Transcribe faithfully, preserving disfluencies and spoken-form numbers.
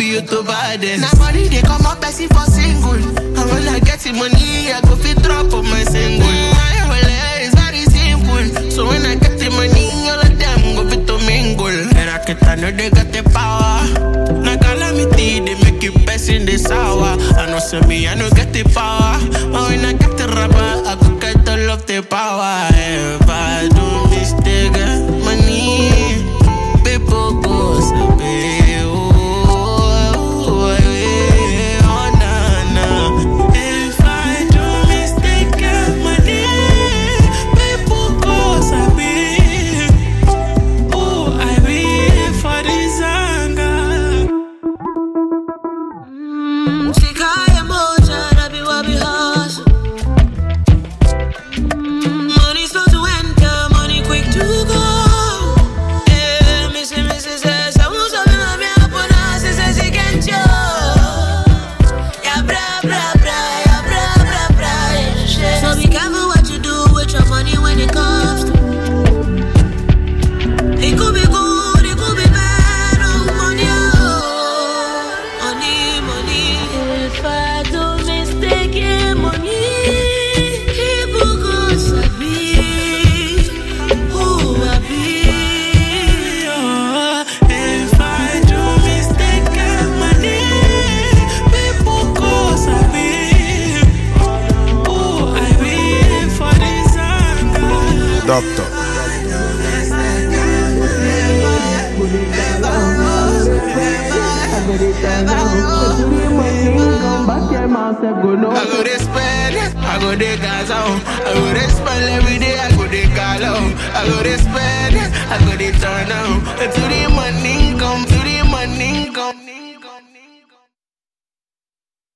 be you to buy this. Now money they come up as if for single. And when I get the money, I go fit drop on my single. My whole is very simple. So when I get the money, all of them go fit to mingle. And I can't know they got the power. Now calamity, they make you pass in the sour. I know say me, I know get the power. But when I get the rubber, I go get all of the power. If I do mistake, money, people go sabi. Doctor. I go to spend, I go to Gaza, I go to spend every day, I go to Galo, I go to spend, I go to turn out, to the money come, to the money come.